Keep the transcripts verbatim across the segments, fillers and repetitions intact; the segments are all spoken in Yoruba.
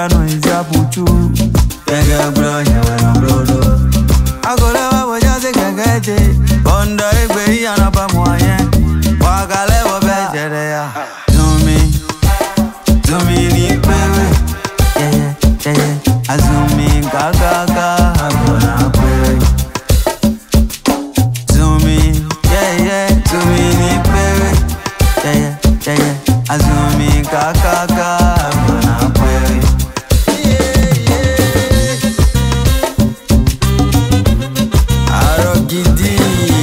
Era no is a puchu. Kega bro, yeah, bro, bro. I go love what you say, kega. Onda egbe yana pa moyen. Wakale wo bejere ya. Zumi, zumi ni pewe. Yeah yeah yeah yeah. Azumi gaga gaga. Agona pewe. Zumi, yeah yeah. Zumi ni pewe. Yeah yeah yeah yeah. Azumi gaga gaga. Agona pewe. Arogidi.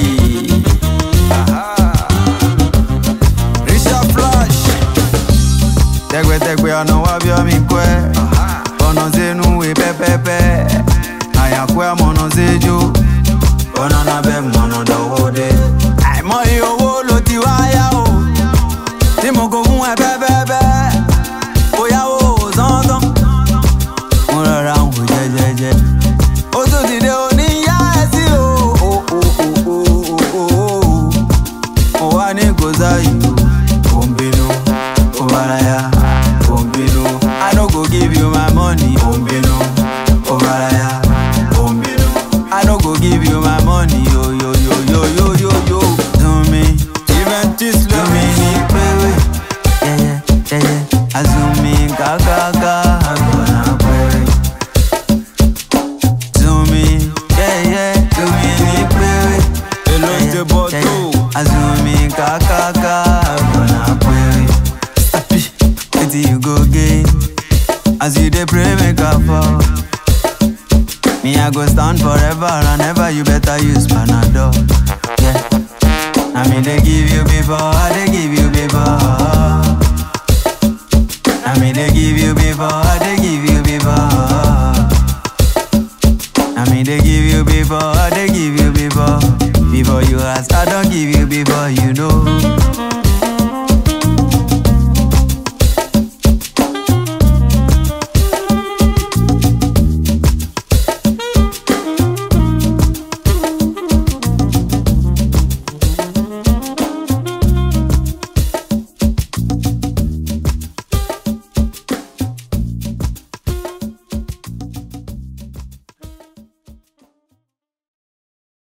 Tegwe tegwe ano wabyo mikwe Ono zenu we pepepe Aya kwe mono zejo Ono na be mono da wode Ay mo yo wo lo ti waya o Ti mo ko fun e pepepe Oya o zonzon Mo rara un wo je je je O to ti de oni ya esi o O o o o o o O wa ni goza yu Ombino Obaraya I no go give you my money, Ombino, Obaraya, Ombino. I no go give you my money, yo yo yo yo yo yo yo. Zumi, even this Zumi ni pewe, yeah yeah yeah yeah. Azumi ga ga ga, agona pewe. Zumi, yeah yeah, Zumi ni pewe, hello the bottle. Azumi ga ga ga, agona pewe. Sapi, where you go again? As you dey pray, make a fall. Me, I go stand forever and ever. You better use Panadol. Yeah. I mean, they give you before, they give you before. I mean, they give you before, they